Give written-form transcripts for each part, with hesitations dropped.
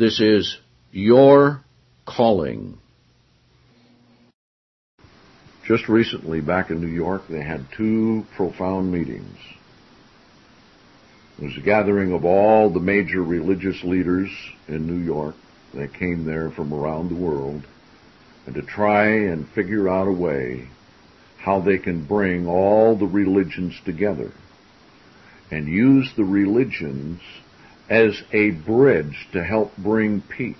This is your calling. Just recently, back in New York, they had two profound meetings. It was a gathering of all the major religious leaders in New York that came there from around the world, and to try and figure out a way how they can bring all the religions together and use the religions as a bridge to help bring peace,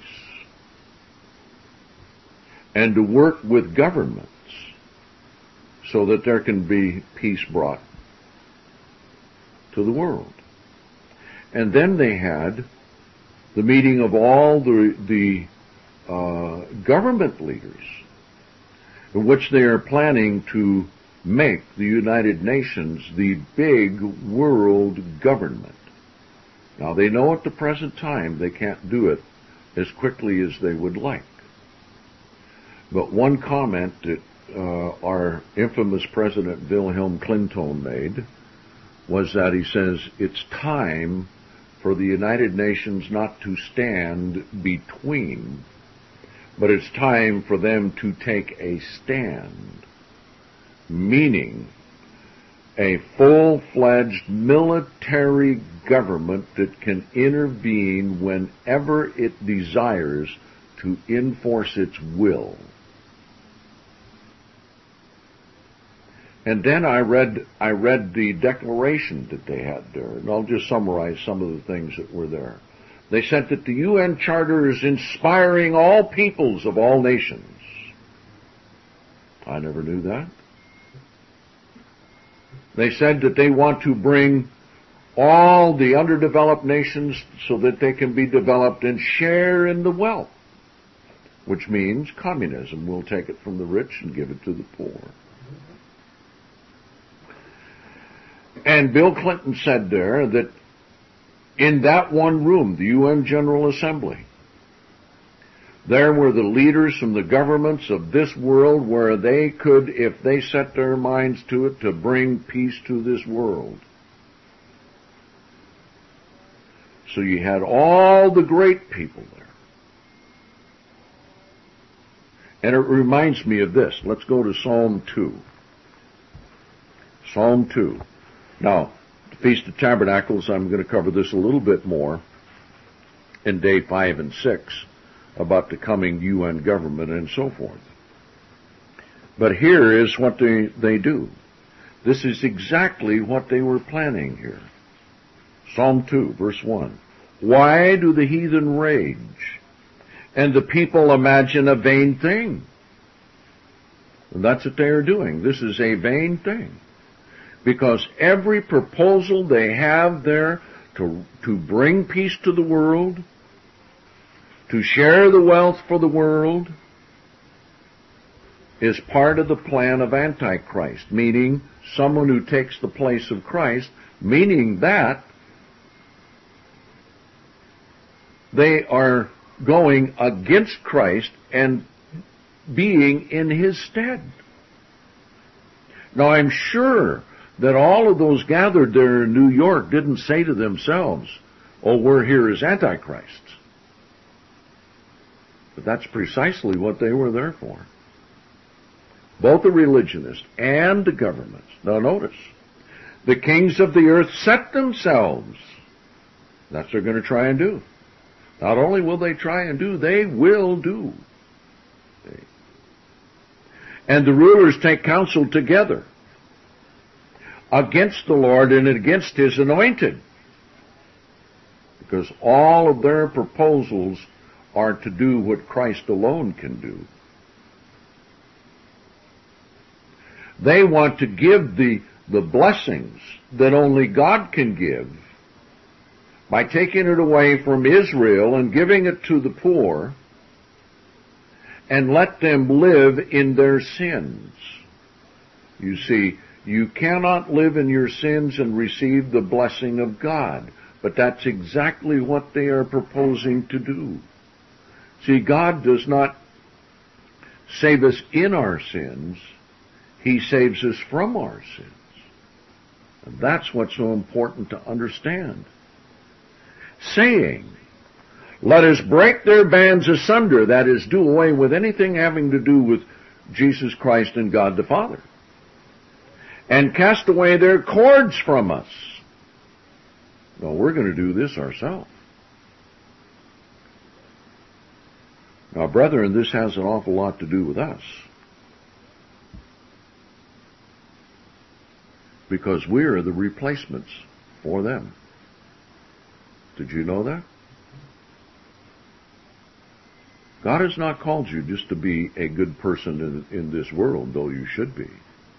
and to work with governments so that there can be peace brought to the world. And then they had the meeting of all the government leaders, in which they are planning to make the United Nations the big world government. Now, they know at the present time they can't do it as quickly as they would like. But one comment that our infamous President Wilhelm Clinton made was that he says it's time for the United Nations not to stand between, but it's time for them to take a stand, meaning a full-fledged military government that can intervene whenever it desires to enforce its will. And then I read the declaration that they had there, and I'll just summarize some of the things that were there. They said that the UN Charter is inspiring all peoples of all nations. I never knew that. They said that they want to bring all the underdeveloped nations so that they can be developed and share in the wealth, which means communism will take it from the rich and give it to the poor. And Bill Clinton said there that in that one room, the UN General Assembly, there were the leaders from the governments of this world where they could, if they set their minds to it, to bring peace to this world. So you had all the great people there. And it reminds me of this. Let's go to Psalm 2. Psalm 2. Now, the Feast of Tabernacles, I'm going to cover this a little bit more in day 5 and 6 about the coming UN government and so forth. But here is what they do. This is exactly what they were planning here. Psalm 2, verse 1. Why do the heathen rage, and the people imagine a vain thing? And that's what they are doing. This is a vain thing. Because every proposal they have there to bring peace to the world, to share the wealth for the world, is part of the plan of Antichrist, meaning someone who takes the place of Christ, meaning that they are going against Christ and being in His stead. Now, I'm sure that all of those gathered there in New York didn't say to themselves, oh, we're here as Antichrists. But that's precisely what they were there for. Both the religionists and the governments. Now notice, the kings of the earth set themselves. That's what they're going to try and do. Not only will they try and do, they will do. And the rulers take counsel together against the Lord and against His anointed. Because all of their proposals are to do what Christ alone can do. They want to give the blessings that only God can give by taking it away from Israel and giving it to the poor, and let them live in their sins. You see, you cannot live in your sins and receive the blessing of God. But that's exactly what they are proposing to do. See, God does not save us in our sins. He saves us from our sins. And that's what's so important to understand. Saying, Let us break their bands asunder, that is, do away with anything having to do with Jesus Christ and God the Father, and cast away their cords from us. No, we're going to do this ourselves. Now, brethren, this has an awful lot to do with us, because we are the replacements for them. Did you know that? God has not called you just to be a good person in this world, though you should be.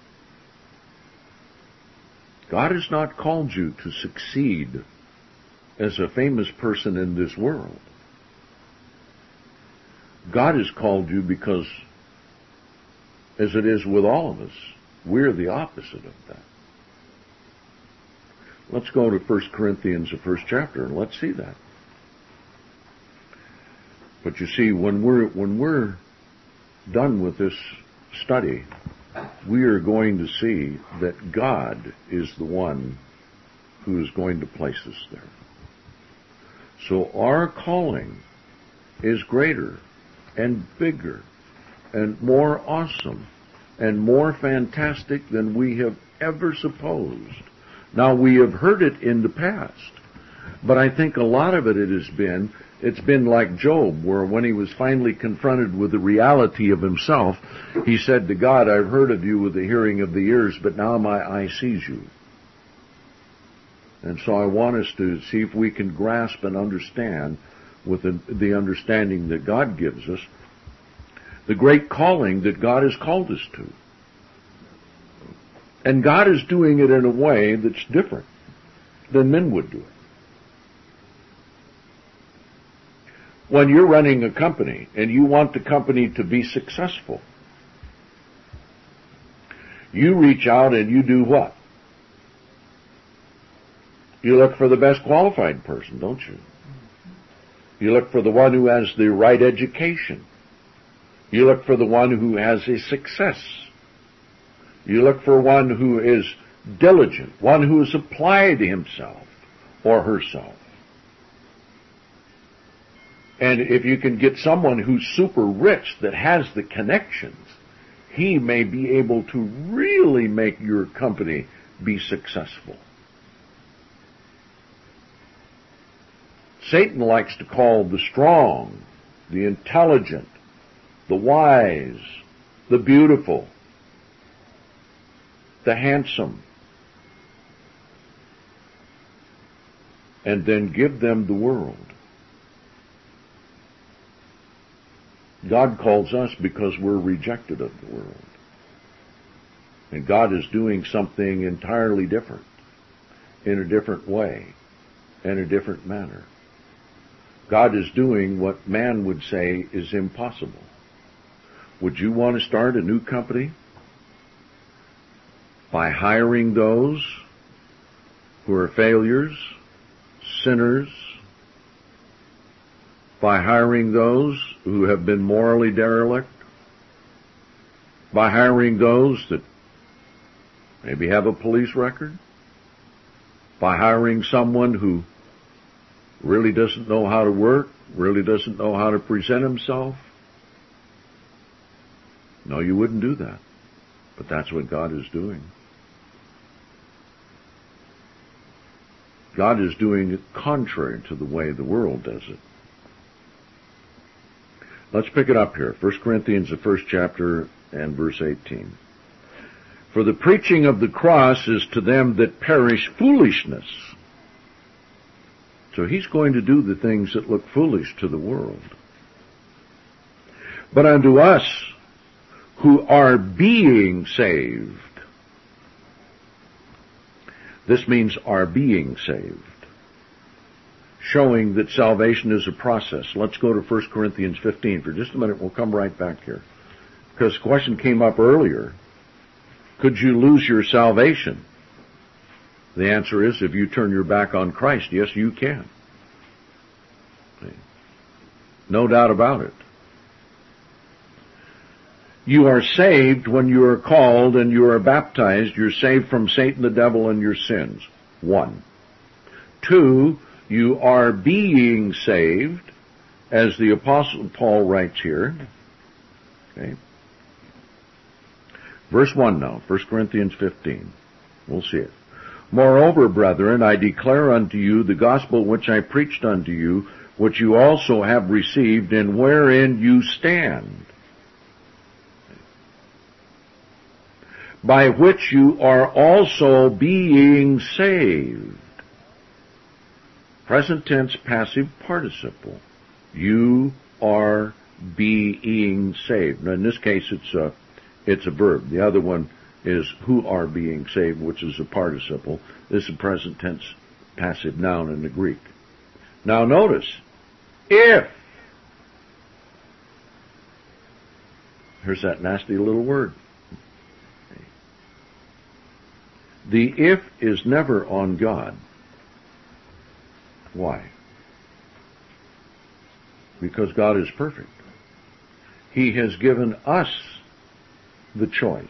God has not called you to succeed as a famous person in this world. God has called you because, as it is with all of us, we're the opposite of that. Let's go to 1 Corinthians, the first chapter, and let's see that. But you see, when we're done with this study, we are going to see that God is the one who is going to place us there. So our calling is greater and bigger and more awesome and more fantastic than we have ever supposed. Now, we have heard it in the past, but I think a lot of it's been like Job, where when he was finally confronted with the reality of himself, he said to God, I've heard of you with the hearing of the ears, but now my eye sees you. And so I want us to see if we can grasp and understand, with the understanding that God gives us, the great calling that God has called us to. And God is doing it in a way that's different than men would do it. When you're running a company and you want the company to be successful, you reach out and you do what? You look for the best qualified person, don't you? You look for the one who has the right education. You look for the one who has a success. You look for one who is diligent, one who has applied himself or herself. And if you can get someone who's super rich that has the connections, he may be able to really make your company be successful. Satan likes to call the strong, the intelligent, the wise, the beautiful, the handsome, and then give them the world. God calls us because we're rejected of the world. And God is doing something entirely different, in a different way, in a different manner. God is doing what man would say is impossible. Would you want to start a new company by hiring those who are failures, sinners, by hiring those who have been morally derelict, by hiring those that maybe have a police record, by hiring someone who really doesn't know how to work, really doesn't know how to present himself? No, you wouldn't do that. But that's what God is doing. God is doing it contrary to the way the world does it. Let's pick it up here. 1 Corinthians, the first chapter, and verse 18. For the preaching of the cross is to them that perish foolishness. So he's going to do the things that look foolish to the world. But unto us who are being saved. This means are being saved, showing that salvation is a process. Let's go to 1 Corinthians 15 for just a minute. We'll come right back here. Because the question came up earlier. Could you lose your salvation? The answer is, if you turn your back on Christ, yes, you can. No doubt about it. You are saved when you are called and you are baptized. You're saved from Satan, the devil, and your sins. 1. 2, you are being saved. as the Apostle Paul writes here. Okay. Verse 1 now, 1 Corinthians 15. We'll see it. Moreover, brethren, I declare unto you the gospel which I preached unto you, which you also have received, and wherein you stand, by which you are also being saved. Present tense passive participle. You are being saved. Now, in this case, it's a verb. The other one is who are being saved, which is a participle. This is a present tense passive noun in the Greek. Now notice, if. Here's that nasty little word. The if is never on God. Why? Because God is perfect. He has given us the choice.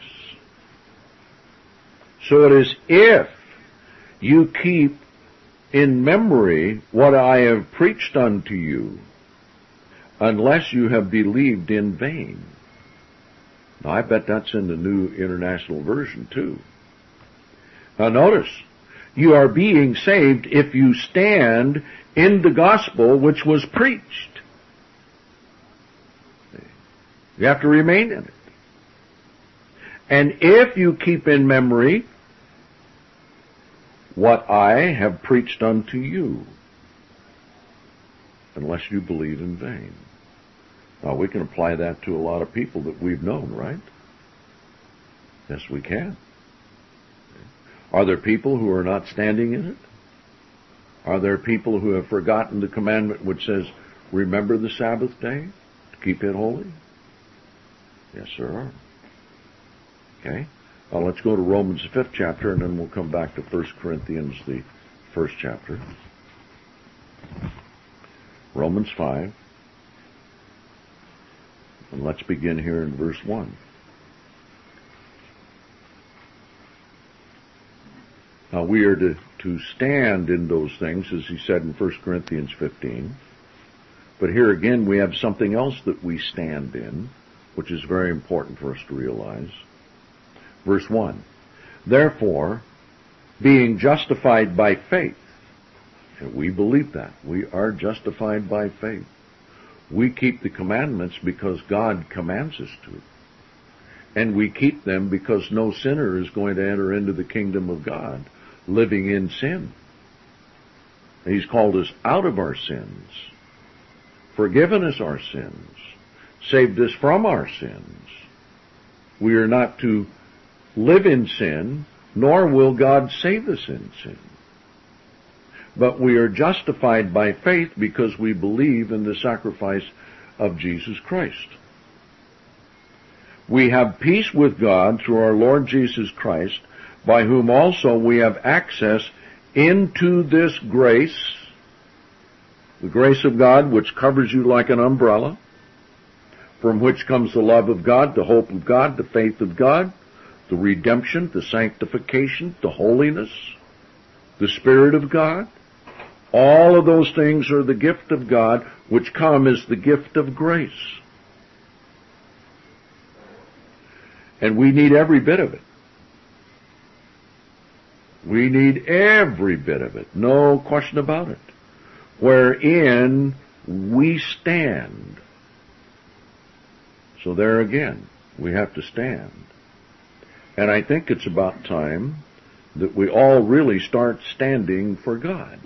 So it is if you keep in memory what I have preached unto you, unless you have believed in vain. Now I bet that's in the New International Version too. Now notice, you are being saved if you stand in the gospel which was preached. You have to remain in it. And if you keep in memory what I have preached unto you, unless you believe in vain. Now we can apply that to a lot of people that we've known, right? Yes, we can. Are there people who are not standing in it? Are there people who have forgotten the commandment which says, remember the Sabbath day to keep it holy? Yes, there are. Okay? Well, let's go to Romans the 5th chapter, and then we'll come back to 1 Corinthians the 1st chapter. Romans 5. And let's begin here in verse 1. Now, we are to stand in those things, as he said in 1 Corinthians 15. But here again, we have something else that we stand in, which is very important for us to realize. Verse 1, therefore, being justified by faith, and we believe that, we are justified by faith. We keep the commandments because God commands us to. And we keep them because no sinner is going to enter into the kingdom of God living in sin. He's called us out of our sins, forgiven us our sins, saved us from our sins. We are not to live in sin, nor will God save us in sin. But we are justified by faith because we believe in the sacrifice of Jesus Christ. We have peace with God through our Lord Jesus Christ, by whom also we have access into this grace, the grace of God which covers you like an umbrella, from which comes the love of God, the hope of God, the faith of God, the redemption, the sanctification, the holiness, the Spirit of God. All of those things are the gift of God, which come as the gift of grace. And we need every bit of it. We need every bit of it, no question about it, wherein we stand. So there again, we have to stand. And I think it's about time that we all really start standing for God.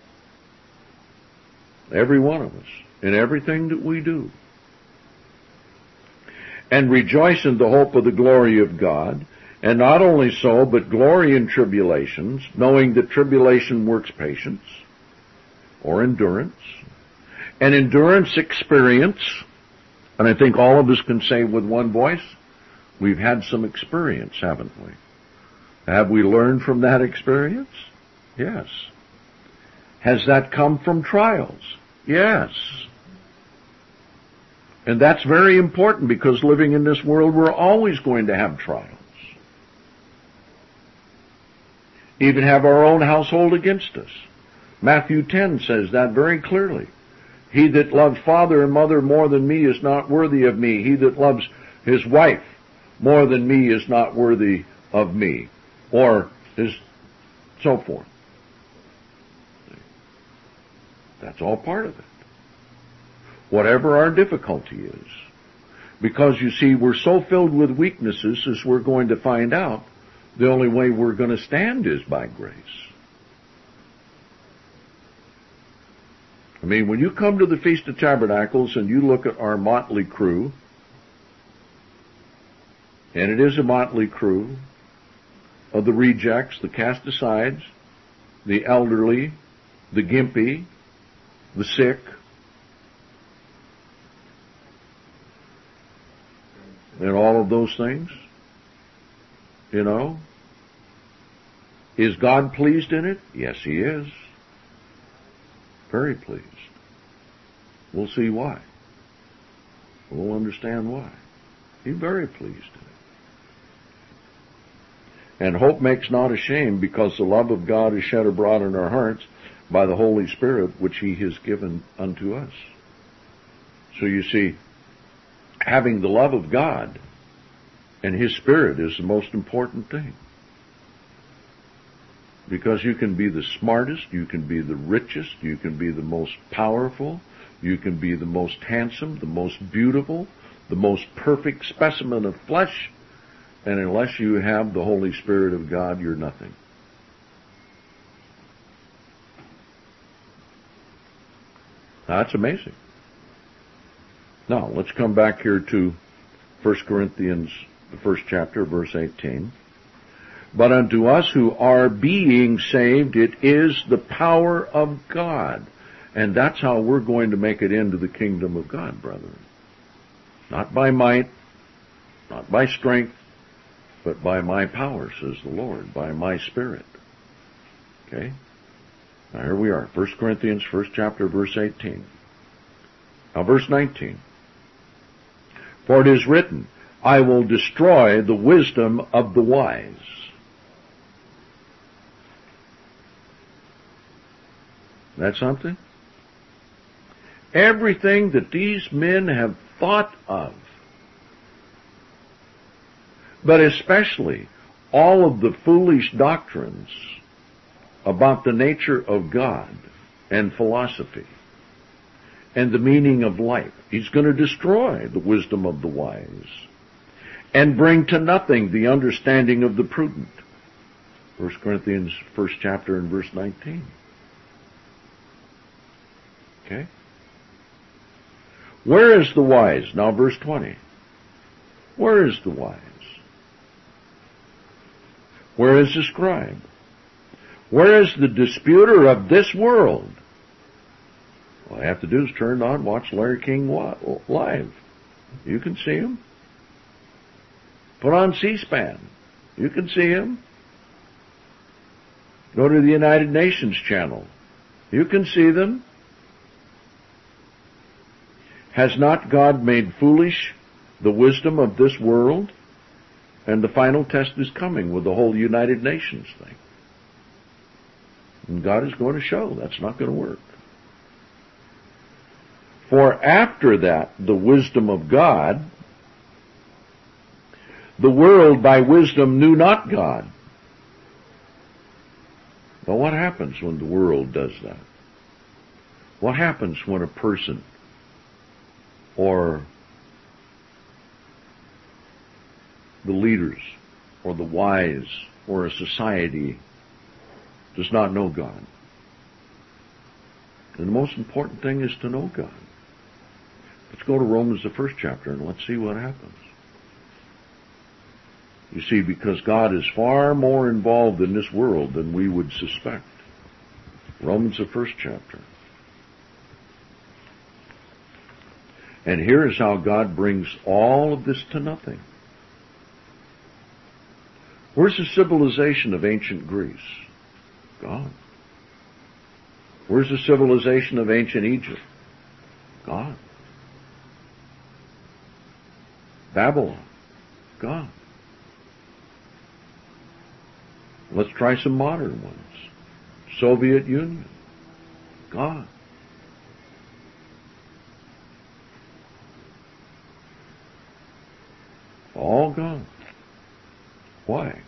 Every one of us, in everything that we do. And rejoice in the hope of the glory of God. And not only so, but glory in tribulations, knowing that tribulation works patience, or endurance. And endurance, experience. And I think all of us can say with one voice, we've had some experience, haven't we? Have we learned from that experience? Yes. Has that come from trials? Yes. And that's very important because living in this world, we're always going to have trials. Even have our own household against us. Matthew 10 says that very clearly. He that loves father and mother more than me is not worthy of me. He that loves his wife more than me is not worthy of me. Or his so forth. That's all part of it. Whatever our difficulty is. Because you see, we're so filled with weaknesses, as we're going to find out, the only way we're going to stand is by grace. I mean, when you come to the Feast of Tabernacles and you look at our motley crew, and it is a motley crew of the rejects, the cast-asides, the elderly, the gimpy, the sick, and all of those things, you know. Is God pleased in it? Yes, He is. Very pleased. We'll see why. We'll understand why. He's very pleased in it. And hope makes not ashamed, because the love of God is shed abroad in our hearts by the Holy Spirit, which He has given unto us. So you see, having the love of God and His Spirit is the most important thing. Because you can be the smartest, you can be the richest, you can be the most powerful, you can be the most handsome, the most beautiful, the most perfect specimen of flesh, and unless you have the Holy Spirit of God, you're nothing. That's amazing. Now, let's come back here to 1 Corinthians, the first chapter, verse 18. But unto us who are being saved, it is the power of God. And that's how we're going to make it into the kingdom of God, brethren. Not by might, not by strength, but by my power, says the Lord, by my Spirit. Okay? Now here we are, 1 Corinthians, first chapter, verse 18. Now verse 19. For it is written, I will destroy the wisdom of the wise. That's something? Everything that these men have thought of, but especially all of the foolish doctrines about the nature of God and philosophy and the meaning of life. He's going to destroy the wisdom of the wise and bring to nothing the understanding of the prudent. 1 Corinthians, first chapter and verse 19. Okay? Where is the wise? Now verse 20. Where is the wise? Where is the scribe? Where is the disputer of this world? All I have to do is turn on, watch Larry King live. You can see him. Put on C-SPAN. You can see him. Go to the United Nations channel. You can see them. Has not God made foolish the wisdom of this world? And the final test is coming with the whole United Nations thing. And God is going to show that's not going to work. For after that, the wisdom of God, the world by wisdom knew not God. Now what happens when the world does that? What happens when a person or the leaders or the wise or a society does not know God? And the most important thing is to know God. Let's go to Romans, the first chapter, and let's see what happens. You see, because God is far more involved in this world than we would suspect. Romans, the first chapter. And here is how God brings all of this to nothing. Where's the civilization of ancient Greece? Gone. Where's the civilization of ancient Egypt? Gone. Babylon. Gone. Let's try some modern ones. Soviet Union. Gone. All gone. Why?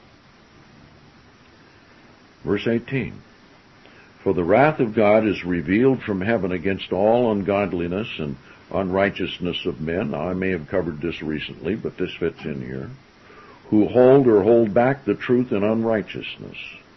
Verse 18. For the wrath of God is revealed from heaven against all ungodliness and unrighteousness of men. Now, I may have covered this recently, but this fits in here. Who hold back the truth in unrighteousness.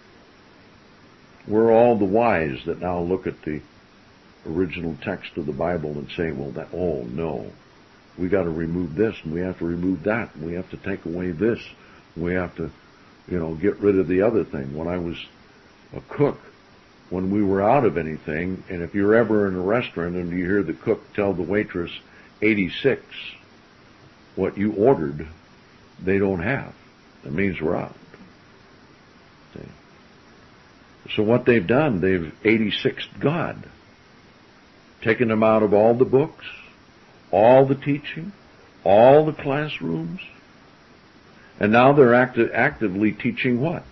We're all the wise that now look at the original text of the Bible and say, well, no. We got to remove this, and we have to remove that, and we have to take away this. We have to, get rid of the other thing. When I was a cook, when we were out of anything, and if you're ever in a restaurant and you hear the cook tell the waitress 86, what you ordered, they don't have. That means we're out. See? So what they've done, they've 86'd God. Taken him out of all the books, all the teaching, all the classrooms, and now they're actively teaching what?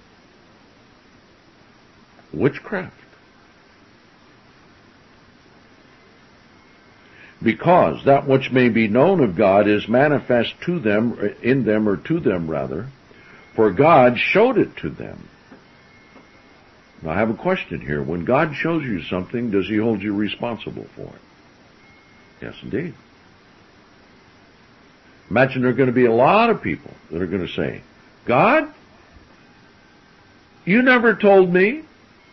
Witchcraft. Because that which may be known of God is manifest to them, in them, or to them rather, for God showed it to them. Now I have a question here. When God shows you something, does he hold you responsible for it? Yes, indeed. Imagine there are going to be a lot of people that are going to say, God, you never told me.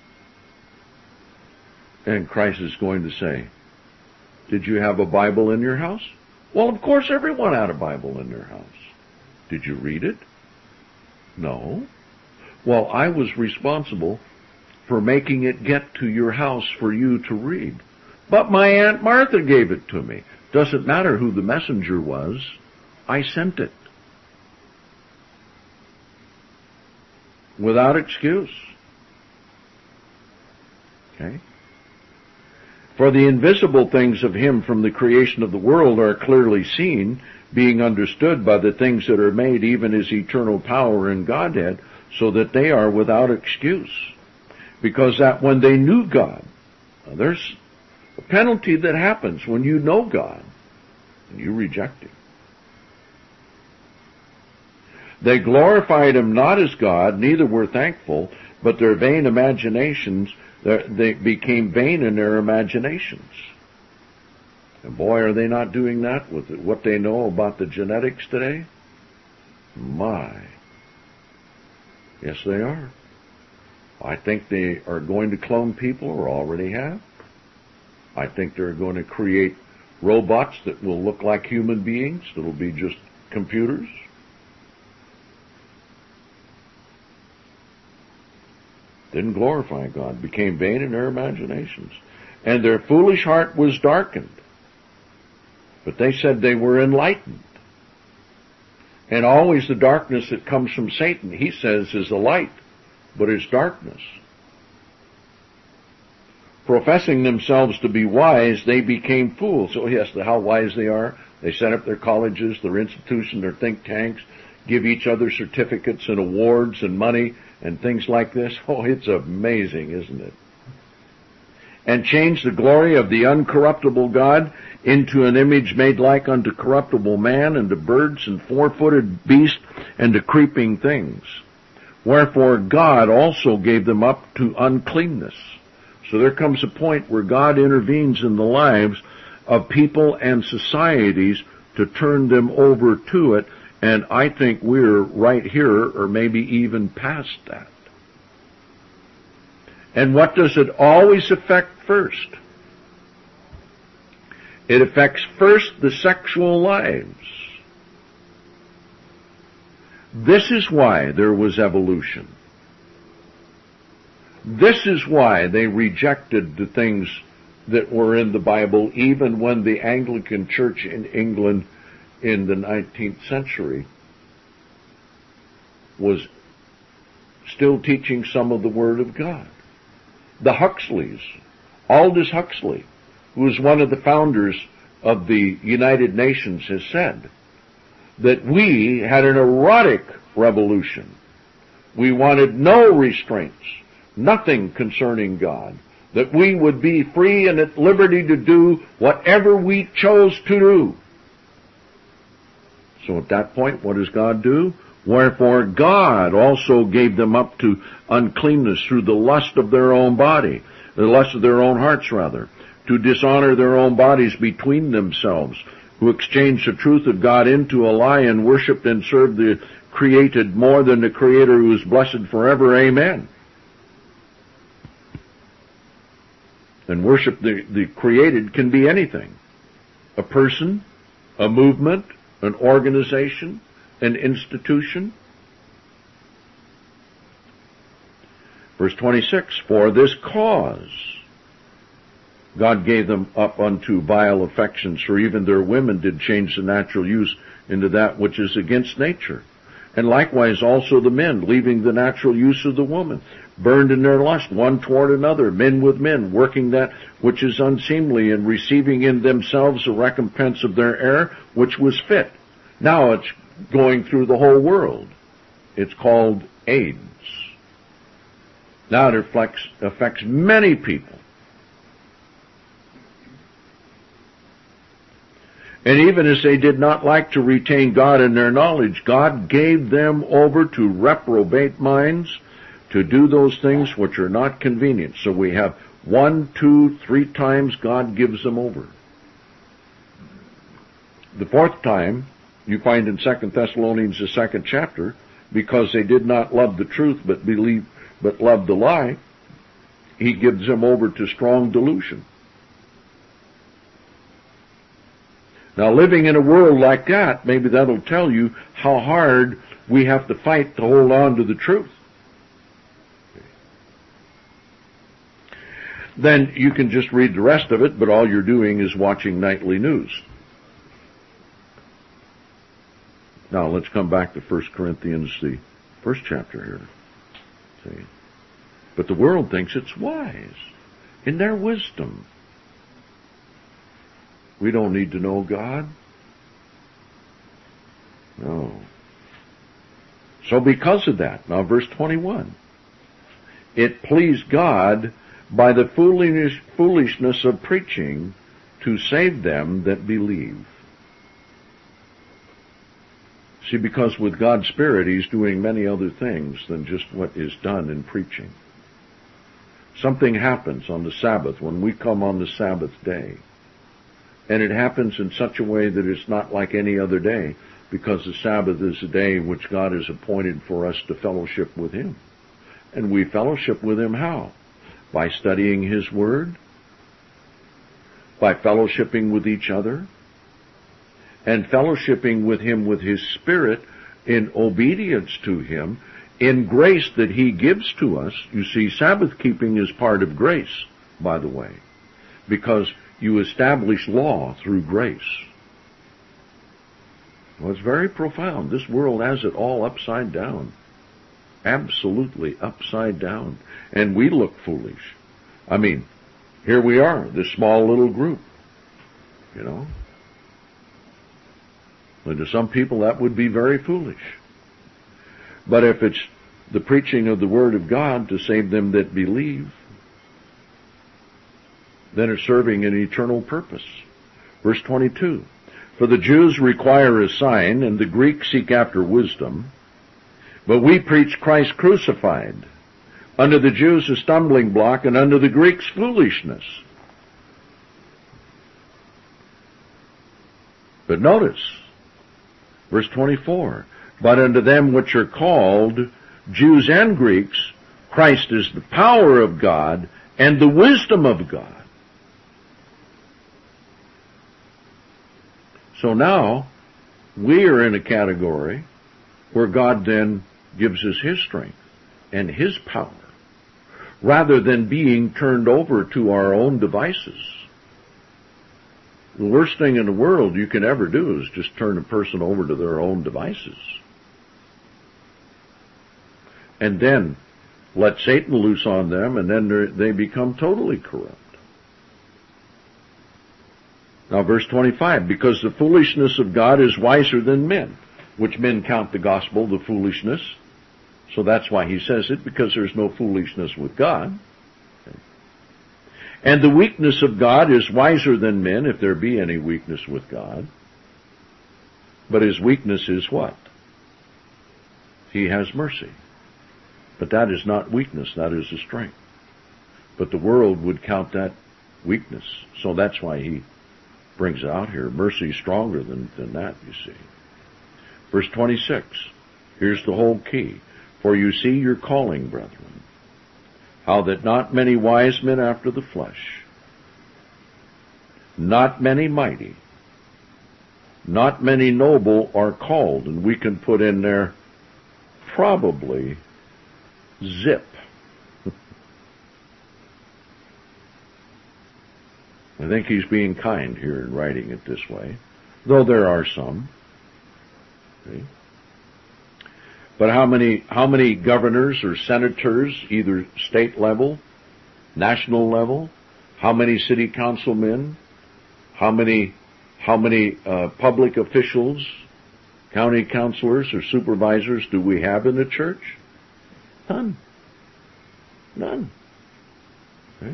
And Christ is going to say, did you have a Bible in your house? Well, of course everyone had a Bible in their house. Did you read it? No. Well, I was responsible for making it get to your house for you to read. But my Aunt Martha gave it to me. Doesn't matter who the messenger was. I sent it. Without excuse. Okay? For the invisible things of him from the creation of the world are clearly seen, being understood by the things that are made, even his eternal power and Godhead, so that they are without excuse. Because that when they knew God, there's a penalty that happens when you know God and you reject him. They glorified him not as God, neither were thankful, but their vain imaginations, they became vain in their imaginations. And boy, are they not doing that with what they know about the genetics today? My. Yes, they are. I think they are going to clone people, or already have. I think they're going to create robots that will look like human beings, that will be just computers. Didn't glorify God, became vain in their imaginations. And their foolish heart was darkened. But they said they were enlightened. And always the darkness that comes from Satan, he says, is a light, but it's darkness. Professing themselves to be wise, they became fools. So yes, how wise they are. They set up their colleges, their institutions, their think tanks, give each other certificates and awards and money and things like this. Oh, it's amazing, isn't it? And change the glory of the uncorruptible God into an image made like unto corruptible man, and to birds and four-footed beasts, and to creeping things. Wherefore God also gave them up to uncleanness. So there comes a point where God intervenes in the lives of people and societies to turn them over to it, and I think we're right here, or maybe even past that. And what does it always affect first? It affects first the sexual lives. This is why there was evolution. This is why they rejected the things that were in the Bible, even when the Anglican Church in England in the 19th century was still teaching some of the Word of God. The Huxleys, Aldous Huxley, who was one of the founders of the United Nations, has said that we had an erotic revolution. We wanted no restraints, nothing concerning God, that we would be free and at liberty to do whatever we chose to do. So at that point, what does God do? Wherefore God also gave them up to uncleanness through the lust of their own body, the lust of their own hearts rather, to dishonor their own bodies between themselves, who exchanged the truth of God into a lie and worshipped and served the created more than the Creator who is blessed forever. Amen. And worship the created can be anything. A person, a movement, an organization, an institution. Verse 26, for this cause God gave them up unto vile affections, for even their women did change the natural use into that which is against nature. And likewise also the men, leaving the natural use of the woman, burned in their lust one toward another, men with men, working that which is unseemly, and receiving in themselves a recompense of their error, which was fit. Now it's going through the whole world. It's called AIDS. Now it affects many people. And even as they did not like to retain God in their knowledge, God gave them over to reprobate minds to do those things which are not convenient. So we have 1, 2, 3 times God gives them over. The 4th time, you find in 2 Thessalonians, the 2nd chapter, because they did not love the truth but loved the lie, he gives them over to strong delusion. Now, living in a world like that, maybe that'll tell you how hard we have to fight to hold on to the truth. Then you can just read the rest of it, but all you're doing is watching nightly news. Now, let's come back to 1 Corinthians, the 1st chapter here. See? But the world thinks it's wise in their wisdom. We don't need to know God. No. So because of that, now verse 21, it pleased God by the foolishness of preaching to save them that believe. See, because with God's Spirit, He's doing many other things than just what is done in preaching. Something happens on the Sabbath when we come on the Sabbath day. And it happens in such a way that it's not like any other day, because the Sabbath is a day which God has appointed for us to fellowship with Him. And we fellowship with Him how? By studying His Word, by fellowshipping with each other, and fellowshipping with Him with His Spirit in obedience to Him, in grace that He gives to us. You see, Sabbath keeping is part of grace, by the way, because you establish law through grace. Well, it's very profound. This world has it all upside down. Absolutely upside down. And we look foolish. I mean, here we are, this small little group. You know? And to some people that would be very foolish. But if it's the preaching of the Word of God to save them that believe, then it's serving an eternal purpose. Verse 22, for the Jews require a sign, and the Greeks seek after wisdom, but we preach Christ crucified, unto the Jews a stumbling block, and unto the Greeks foolishness. But notice, verse 24, but unto them which are called, Jews and Greeks, Christ is the power of God and the wisdom of God. So now, we are in a category where God then gives us His strength and His power, rather than being turned over to our own devices. The worst thing in the world you can ever do is just turn a person over to their own devices. And then let Satan loose on them, and then they become totally corrupt. Now verse 25, because the foolishness of God is wiser than men, which men count the gospel the foolishness. So that's why he says it, because there's no foolishness with God. And the weakness of God is wiser than men, if there be any weakness with God. But his weakness is what? He has mercy. But that is not weakness, that is a strength. But the world would count that weakness. So that's why he brings it out here. Mercy is stronger than that, you see. Verse 26. Here's the whole key. For you see your calling, brethren, how that not many wise men after the flesh, not many mighty, not many noble are called. And we can put in there probably zip. I think he's being kind here in writing it this way, though there are some. See? But how many governors or senators, either state level, national level, how many city councilmen, how many public officials, county councilors or supervisors do we have in the church? None. None. Okay.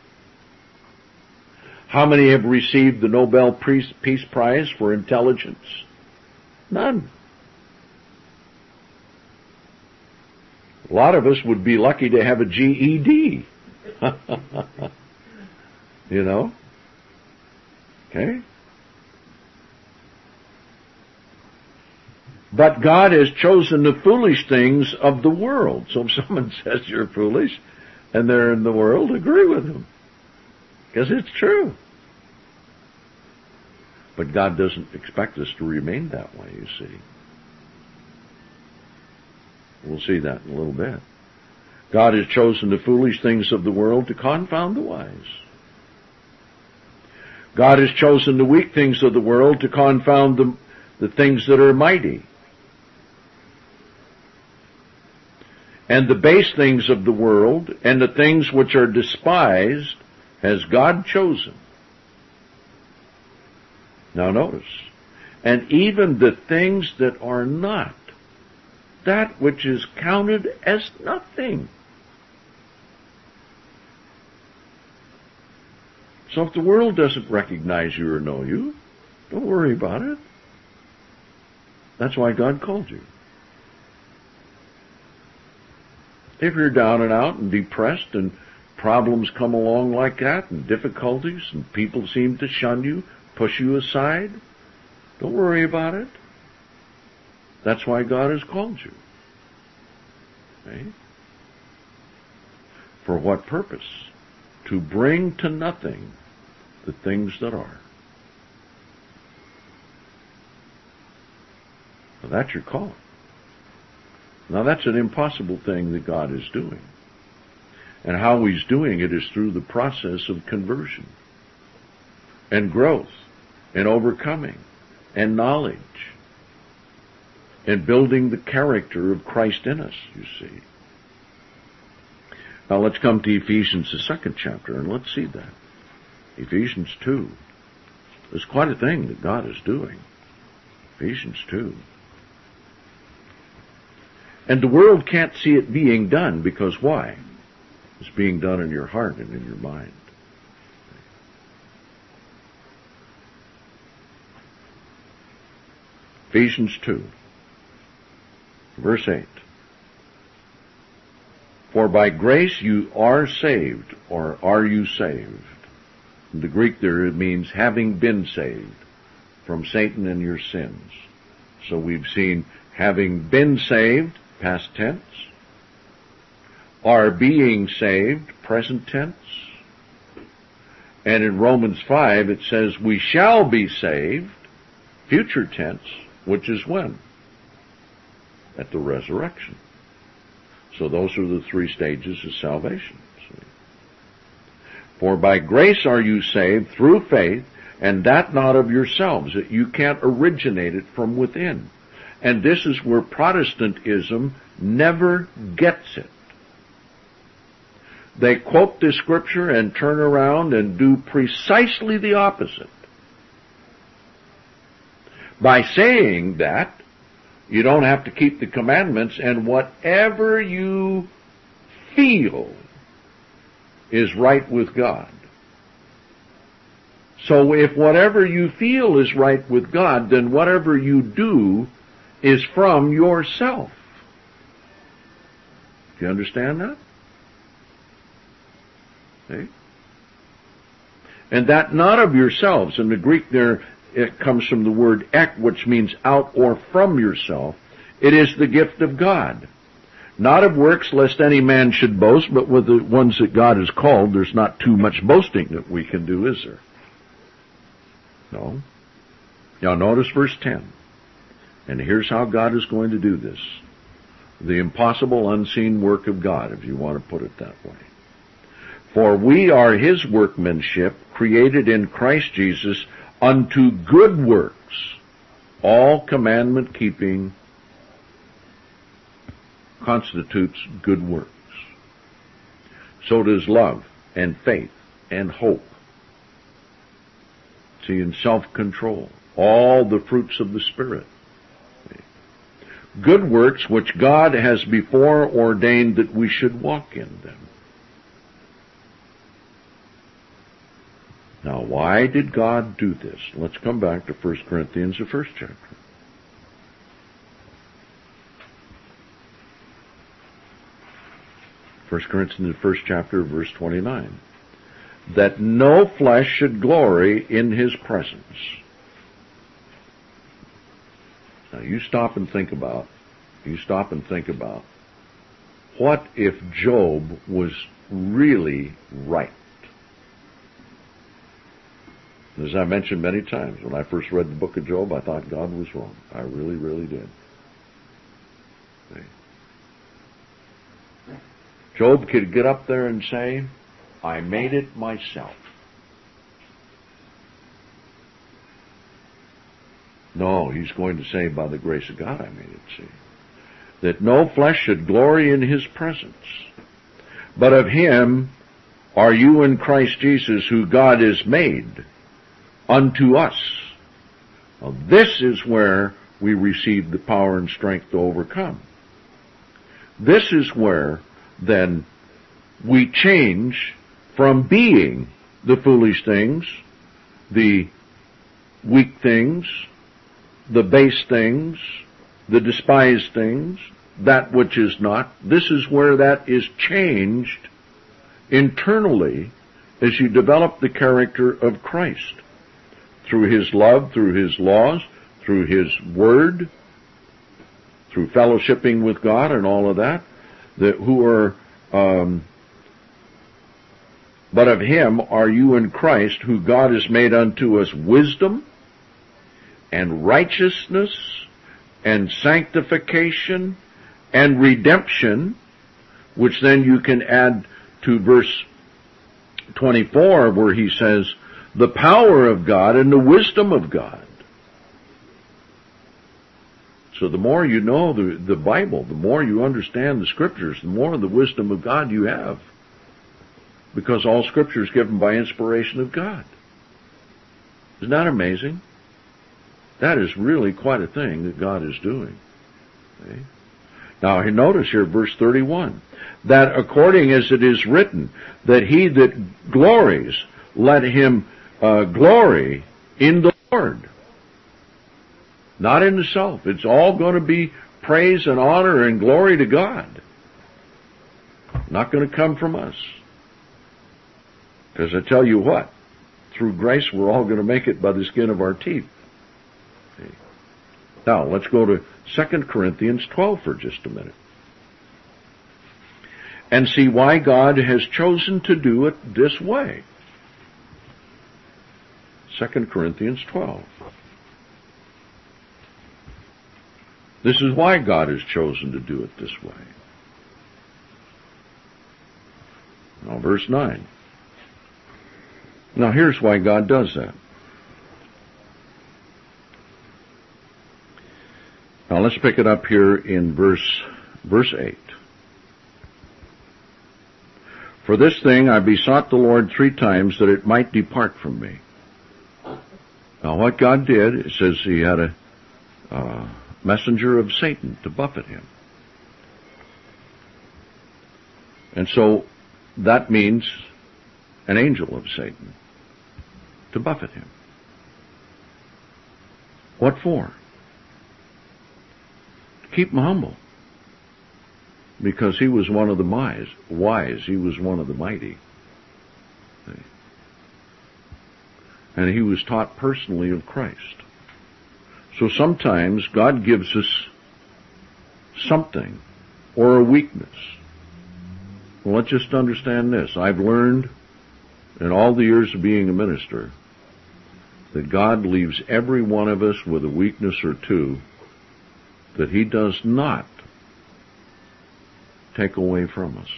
How many have received the Nobel Peace Prize for intelligence? None. A lot of us would be lucky to have a GED. You know? Okay? But God has chosen the foolish things of the world. So if someone says you're foolish and they're in the world, agree with them. Because it's true. But God doesn't expect us to remain that way, you see. We'll see that in a little bit. God has chosen the foolish things of the world to confound the wise. God has chosen the weak things of the world to confound the things that are mighty. And the base things of the world and the things which are despised has God chosen. Now notice, and even the things that are not, that which is counted as nothing. So if the world doesn't recognize you or know you, don't worry about it. That's why God called you. If you're down and out and depressed and problems come along like that and difficulties and people seem to shun you, push you aside, don't worry about it. That's why God has called you. Okay? For what purpose? To bring to nothing the things that are. Well, that's your calling. Now that's an impossible thing that God is doing. And how He's doing it is through the process of conversion and growth and overcoming and knowledge and building the character of Christ in us, you see. Now let's come to Ephesians, the 2nd chapter, and let's see that. Ephesians 2. There's quite a thing that God is doing. Ephesians 2. And the world can't see it being done because why? It's being done in your heart and in your mind. Ephesians 2, verse 8. For by grace you are saved, or are you saved? In the Greek there it means having been saved from Satan and your sins. So we've seen having been saved, past tense, are being saved, present tense, and in Romans 5 it says we shall be saved, future tense, which is when? At the resurrection. So those are the 3 stages of salvation. See? For by grace are you saved through faith, and that not of yourselves, that you can't originate it from within. And this is where Protestantism never gets it. They quote this scripture and turn around and do precisely the opposite. By saying that, you don't have to keep the commandments, and whatever you feel is right with God. So if whatever you feel is right with God, then whatever you do is from yourself. Do you understand that? See? And that not of yourselves. In the Greek there, it comes from the word ek, which means out or from yourself. It is the gift of God. Not of works, lest any man should boast, but with the ones that God has called, there's not too much boasting that we can do, is there? No. Now notice verse 10. And here's how God is going to do this. The impossible, unseen work of God, if you want to put it that way. For we are His workmanship, created in Christ Jesus, unto good works, all commandment keeping constitutes good works. So does love and faith and hope. See, in self-control, all the fruits of the Spirit. Good works which God has before ordained that we should walk in them. Now, why did God do this? Let's come back to 1 Corinthians, the first chapter. 1 Corinthians, the first chapter, verse 29. That no flesh should glory in His presence. Now, you stop and think about, what if Job was really right? As I mentioned many times, when I first read the book of Job, I thought God was wrong. I really, really did. See? Job could get up there and say, I made it myself. No, he's going to say, by the grace of God I made it, see. That no flesh should glory in His presence. But of Him are you in Christ Jesus, who God has made unto us. Now, this is where we receive the power and strength to overcome. This is where, then, we change from being the foolish things, the weak things, the base things, the despised things, that which is not. This is where that is changed internally as you develop the character of Christ. Through His love, through His laws, through His word, through fellowshipping with God and all of that, who are, but of Him are you in Christ, who God has made unto us wisdom and righteousness and sanctification and redemption, which then you can add to verse 24 where he says, the power of God and the wisdom of God. So the more you know the Bible, the more you understand the Scriptures, the more of the wisdom of God you have. Because all Scripture is given by inspiration of God. Isn't that amazing? That is really quite a thing that God is doing. Okay? Now, notice here, verse 31, that according as it is written, that he that glories, let him glory in the Lord. Not in the self. It's all going to be praise and honor and glory to God. Not going to come from us. Because I tell you what, through grace we're all going to make it by the skin of our teeth. Okay. Now, let's go to 2 Corinthians 12 for just a minute. And see why God has chosen to do it this way. 2 Corinthians 12. This is why God has chosen to do it this way. Now, verse 9. Now, here's why God does that. Now, let's pick it up here in verse 8. For this thing I besought the Lord 3 times that it might depart from me. Now, what God did, it says he had a messenger of Satan to buffet him. And so that means an angel of Satan. to buffet him. What for? To keep him humble. Because he was one of the wise. He was one of the mighty. And he was taught personally of Christ. So sometimes God gives us something or a weakness. Well, let's just understand this. I've learned in all the years of being a minister that God leaves every one of us with a weakness or two that he does not take away from us.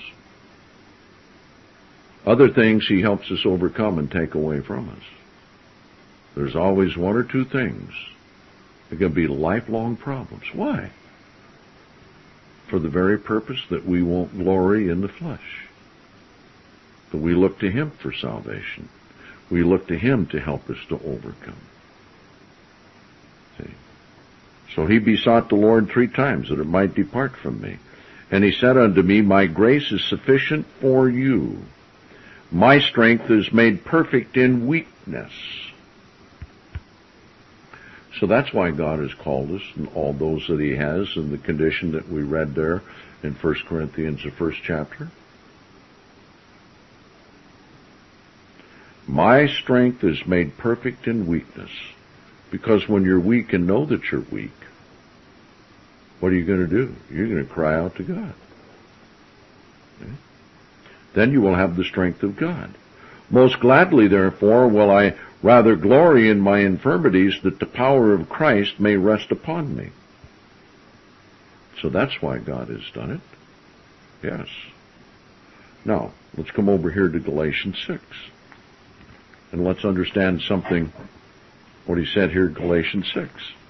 Other things he helps us overcome and take away from us. There's always one or two things that can be lifelong problems. Why? For the very purpose that we won't glory in the flesh. That we look to him for salvation. We look to him to help us to overcome. See? So he besought the Lord 3 times that it might depart from me. And he said unto me, my grace is sufficient for you. My strength is made perfect in weakness. So that's why God has called us, and all those that he has, in the condition that we read there in 1 Corinthians, the 1st chapter. My strength is made perfect in weakness. Because when you're weak and know that you're weak, what are you going to do? You're going to cry out to God. Okay? Then you will have the strength of God. Most gladly, therefore, will I rather glory in my infirmities, that the power of Christ may rest upon me. So that's why God has done it. Yes. Now, let's come over here to Galatians 6. And let's understand something, what he said here in Galatians 6.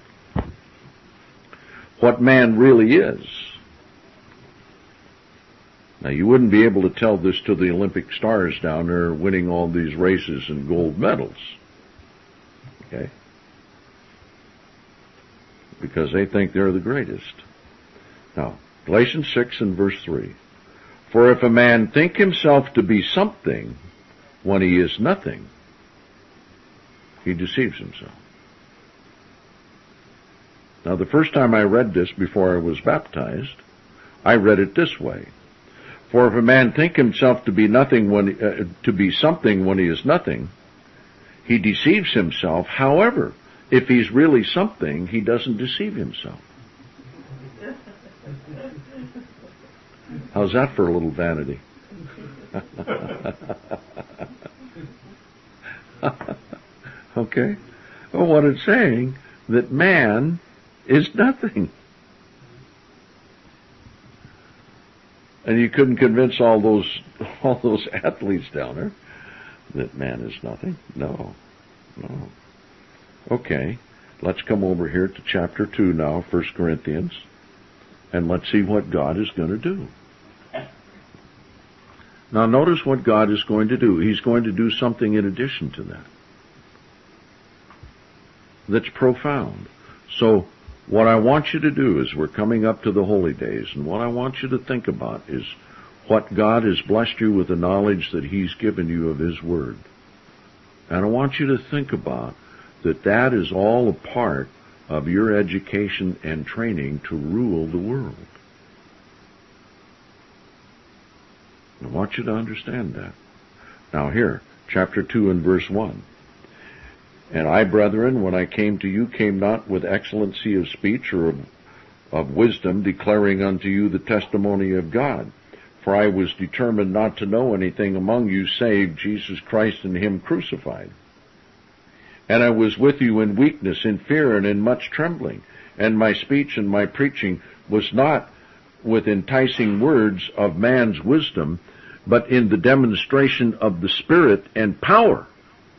What man really is. Now, you wouldn't be able to tell this to the Olympic stars down there winning all these races and gold medals. Okay? Because they think they're the greatest. Now, Galatians 6 and verse 3. For if a man think himself to be something when he is nothing, he deceives himself. Now, the first time I read this before I was baptized, I read it this way. For if a man think himself to be nothing to be something when he is nothing, he deceives himself. However, if he's really something, he doesn't deceive himself. How's that for a little vanity? Okay? Well, what it's saying, that man is nothing. And you couldn't convince all those athletes down there that man is nothing. No. Okay, let's come over here to chapter 2 now, 1 Corinthians, and let's see what God is going to do. Now notice what God is going to do. He's going to do something in addition to that. That's profound. So, what I want you to do is, we're coming up to the holy days, and what I want you to think about is what God has blessed you with, the knowledge that he's given you of his word. And I want you to think about that is all a part of your education and training to rule the world. I want you to understand that. Now here, chapter 2 and verse 1. And I, brethren, when I came to you, came not with excellency of speech or of wisdom, declaring unto you the testimony of God. For I was determined not to know anything among you save Jesus Christ and him crucified. And I was with you in weakness, in fear, and in much trembling. And my speech and my preaching was not with enticing words of man's wisdom, but in the demonstration of the Spirit and power,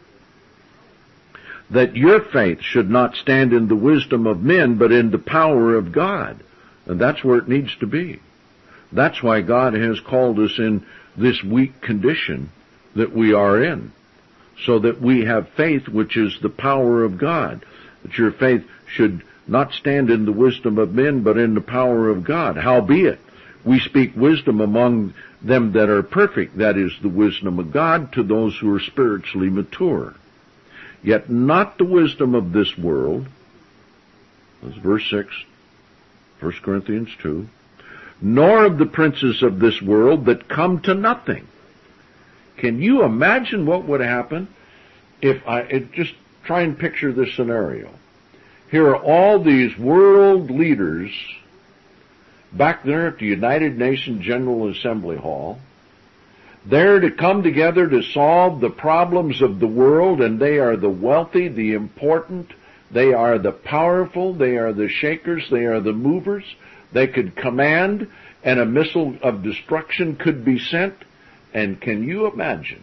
that your faith should not stand in the wisdom of men, but in the power of God. And that's where it needs to be. That's why God has called us in this weak condition that we are in, so that we have faith which is the power of God, that your faith should not stand in the wisdom of men, but in the power of God. Howbeit, we speak wisdom among them that are perfect, that is the wisdom of God, to those who are spiritually mature. yet not the wisdom of this world. That's verse 6, 1 Corinthians 2. Nor of the princes of this world that come to nothing. Can you imagine what would happen if just try and picture this scenario. Here are all these world leaders back there at the United Nations General Assembly Hall. They're to come together to solve the problems of the world, and they are the wealthy, the important, they are the powerful, they are the shakers, they are the movers. They could command, and a missile of destruction could be sent. And can you imagine?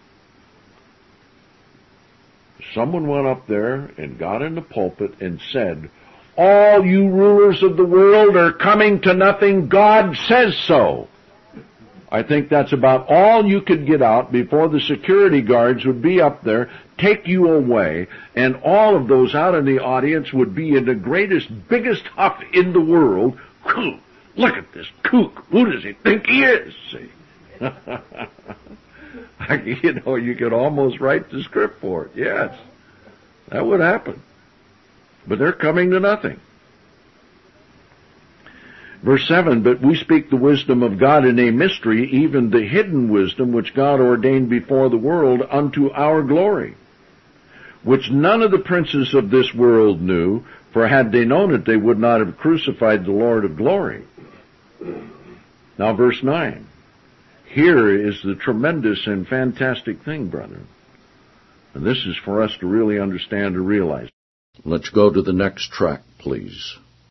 Someone went up there and got in the pulpit and said, all you rulers of the world are coming to nothing. God says so. I think that's about all you could get out before the security guards would be up there, take you away, and all of those out in the audience would be in the greatest, biggest huff in the world. Look at this kook. Who does he think he is? See? You could almost write the script for it. Yes, that would happen. But they're coming to nothing. Verse 7, but we speak the wisdom of God in a mystery, even the hidden wisdom which God ordained before the world unto our glory, which none of the princes of this world knew, for had they known it, they would not have crucified the Lord of glory. Now verse 9. Here is the tremendous and fantastic thing, brethren. And this is for us to really understand and realize. Let's go to the next track, please.